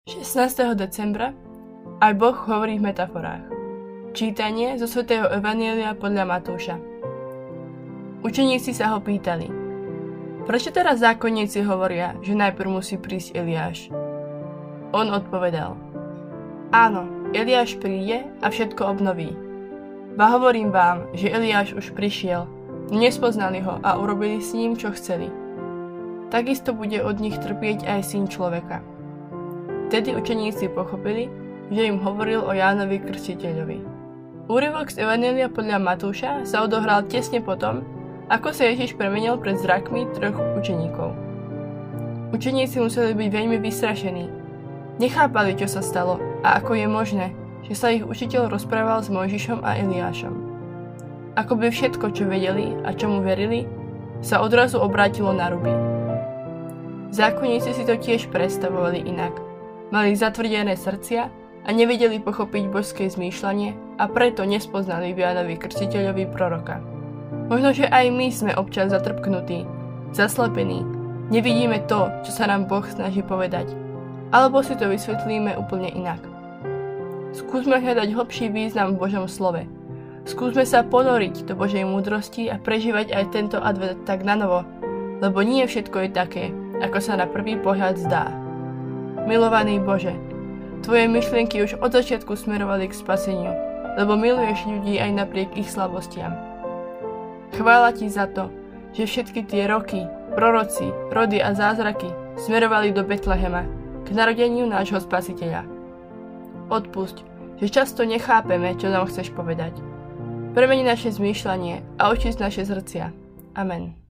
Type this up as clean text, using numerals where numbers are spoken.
16. decembra aj Boh hovorí v metaforách. Čítanie zo svätého Evanjelia podľa Matúša. Učeníci sa ho pýtali: Prečo teraz zákonníci hovoria, že najprv musí prísť Eliáš? On odpovedal: Áno, Eliáš príde a všetko obnoví. Ba hovorím vám, že Eliáš už prišiel, no nespoznali ho a urobili s ním, čo chceli. Takisto bude od nich trpieť aj Syn človeka. Vtedy učeníci pochopili, že im hovoril o Jánovi Krstiteľovi. Úryvok z Evanjelia podľa Matúša sa odohral tesne potom, ako sa Ježiš premenil pred zrakmi troch učeníkov. Učeníci museli byť veľmi vystrašení. Nechápali, čo sa stalo a ako je možné, že sa ich učiteľ rozprával s Mojžišom a Eliášom. Ako by všetko, čo vedeli a čomu verili, sa odrazu obrátilo na ruby. Zákonníci si to tiež predstavovali inak. Mali zatvrdené srdcia a nevedeli pochopiť božské zmýšľanie a preto nespoznali v Jánovi Krstiteľovi proroka. Možno, že aj my sme občas zatrpknutí, zaslepení, nevidíme to, čo sa nám Boh snaží povedať, alebo si to vysvetlíme úplne inak. Skúsme hľadať hlbší význam v Božom slove. Skúsme sa ponoriť do Božej múdrosti a prežívať aj tento advent tak nanovo, lebo nie všetko je také, ako sa na prvý pohľad zdá. Milovaný Bože, Tvoje myšlienky už od začiatku smerovali k spaseniu, lebo miluješ ľudí aj napriek ich slabostiam. Chvála Ti za to, že všetky tie roky, proroci, rody a zázraky smerovali do Betlehema, k narodeniu nášho Spasiteľa. Odpusť, že často nechápeme, čo nám chceš povedať. Premeni naše zmýšľanie a očisť naše srdcia. Amen.